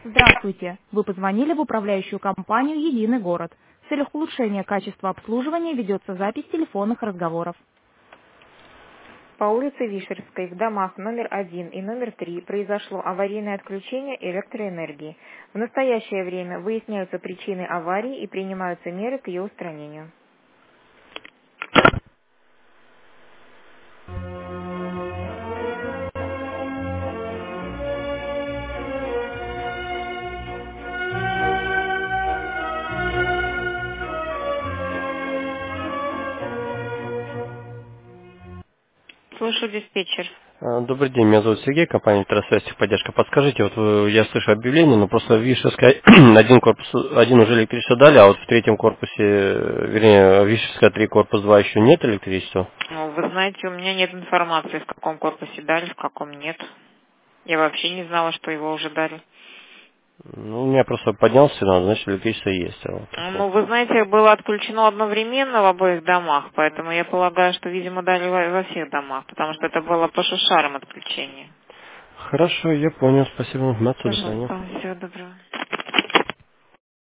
Здравствуйте! Вы позвонили в управляющую компанию «Единый город». В целях улучшения качества обслуживания ведется запись телефонных разговоров. По улице Вишерской в домах номер 1 и номер 3 произошло аварийное отключение электроэнергии. В настоящее время выясняются причины аварии и принимаются меры к ее устранению. Слушаю диспетчер. Добрый день, меня зовут Сергей, компания «Электросвязь Техподдержка». Подскажите, вот я слышу объявление, но просто в Вишерской один уже электричество дали, а вот в третьем корпусе, вернее, в Вишерской 3 корпус 2 еще нет электричества. Ну, вы знаете, у меня нет информации, в каком корпусе дали, в каком нет. Я вообще не знала, что его уже дали. Ну, у меня просто поднялся сигнал, значит, электричество есть. А вот так вот. Ну, вы знаете, было отключено одновременно в обоих домах, поэтому я полагаю, что, видимо, дали во всех домах, потому что это было по шушарам отключение. Хорошо, я понял, спасибо. До свидания. Пожалуйста, всего доброго.